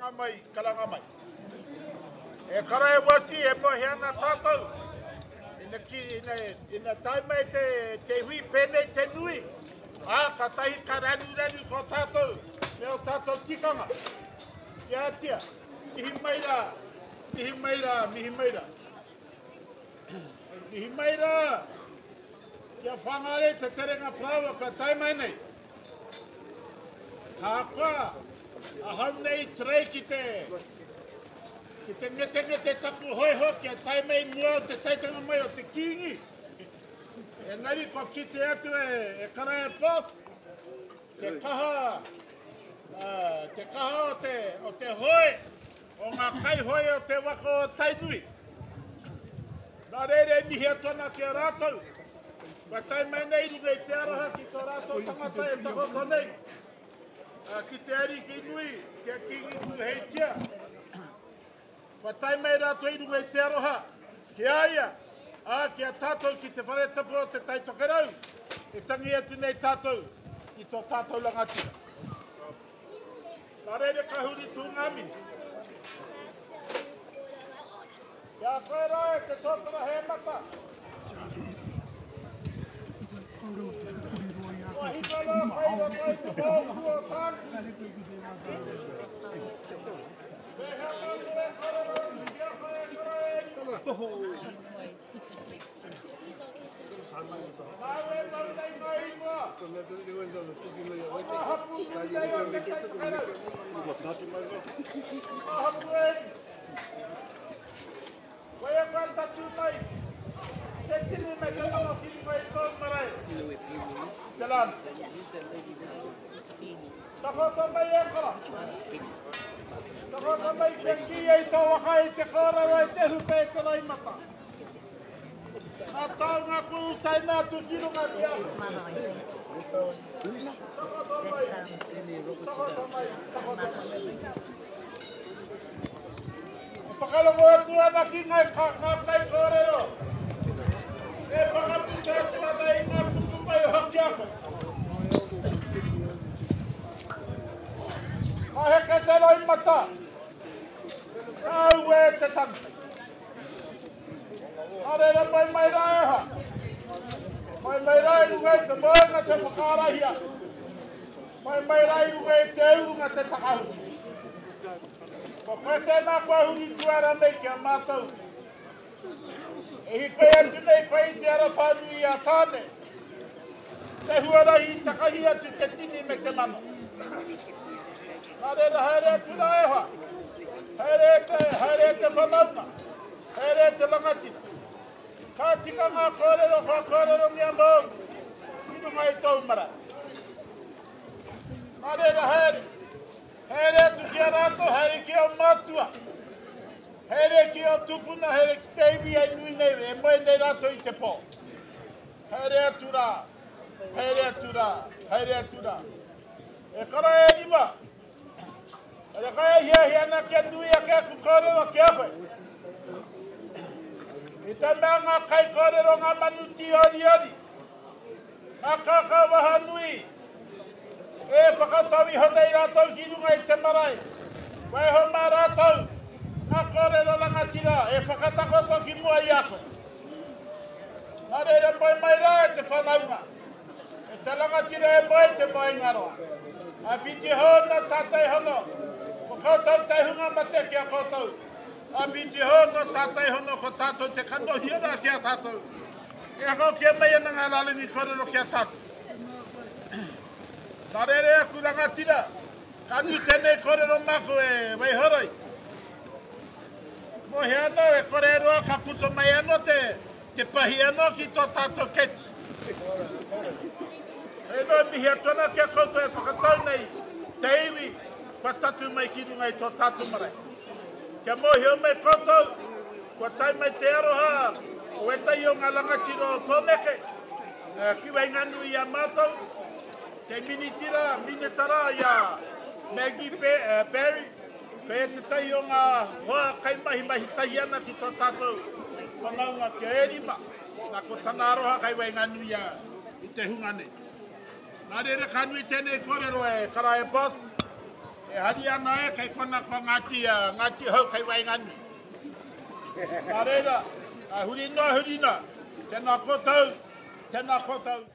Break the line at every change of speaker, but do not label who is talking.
kalanga mai. E kara e wasi e mohe ana tātou. Ina taimai te hui pēnei te nui. Ka tahi ka rani ko tātou. Me o tātou tikanga. Kia atia. Mihi maira. Kia whangare te terenga prawa ka taimai nei. Ka koa. Ahau nei trei ki te ngete tapu hoiho kia taimai mua o te taitanga mai o te kingi. E nari ko kite atu e kara e pos. Te kaha o te hoi. O ngā kai hoi o te wako o tainui. Nā reire mihi atona ki a rātou. Wa taimai nei runga i te araha ki tō rātou tangata e tahoko nei. Ki te ari ki nui, kia kingi tu hei tia. Wa taimai rātou i runga i te aroha. Ki aia, kia tātou ki te whare tapu o te taitokerau. E tangi atu nei tātou, i tō tātou langatira. Nā reire kahuri tū ngami. Kia koe rai, te tōtara he mata. Wahitala, whaira mai te pōku o tāku. Me hama nue kororo, kia koe kora e. Maue mau nei mai ingoa. Mahapu ki nei o te taitokerau. Mahapu e. Koe a kwa tatu mai. Te tini me te mama kini mai tō marai. Te lan. Tahota mai e kora. Tahota mai te ki e tō waka i te kōrero e te hupe e te raimata. Nā tau ngā kuru tai nā tu jiru ngā tia. Tahota mai. Tahota mai. Whakarongo atu ana ki ngai kai kōrero. E whakatu te atu ana i ngā puku mai o haki ako. Ka heke te roi mata. Au e te tangi. Arera mai rai ha. Mai rai rungai te moenga te whakarahia. Mai rai rungai te urunga te takahu. Ko koe tēnā kua hungi tuara nei ki a mātou. E hi koe atu nei koe i te ara whānui i a tāne. Te huarahi i takahi atu te tini me te mano. Nārera haere atu rā eha. Haere te whanaunga. Haere te langatina. Ka tika ngā kōrero mea mōu. Sinunga i tōu mara. Nārera haere. Haere atu ki a rātou, haere ki o mātua. Haere ki o tupuna, haere ki te iwi ai nui nei, e moe nei rātou i te pō. Haere atu rā. E kara e rima. E kaya hi ana kia nui a kia kukōrero kia koe. I te mea ngā kai kōrero ngā manuti ori. Ngā kākau waha nui. E whakatawi honei rātou ki runga i te marae. Wai ho mā rātou, ngā kōrero langatira, e whakatakoto ki mua i ako. Nā reira moe mai rā e te whanaunga. E te langatira e moe te moe ngaroa. A piti hōna tātai hono, ko koutou te hunga mate ki a koutou. A piti hōna tātai hono ko tātou te kanohia rā ki a tātou. E ako kia mei ana ngā rālingi kōrero ki a tātou. Nā reire aku rangatira, kanu tēnei kōrero mako e waihoroi. Mohe anō e kōrero ka puto mai anō te pahi anō ki tō tātou keti. E no mihi atona kia koutou e whakatau nei te iwi, kua tatu mai ki runga i tō tātou marai. Kia mohi o mai koutou, kua tai mai te aroha, o e tai o ngā langatiro o tōneke, ki wai nganu i a mātou, te minitara i a Maggie Berry, ka e te tai o ngā hoa kai mahi tahi ana ki tō tātou whanaunga ki a erima, nā ko tana aroha kai wai nganu i te hungane. Nā reira kanui tēnei kōrero e kara e boss, E hari ana e kei kona ko ngati hau kei wai ngani. Nā reira, hurina, tēnā koutou.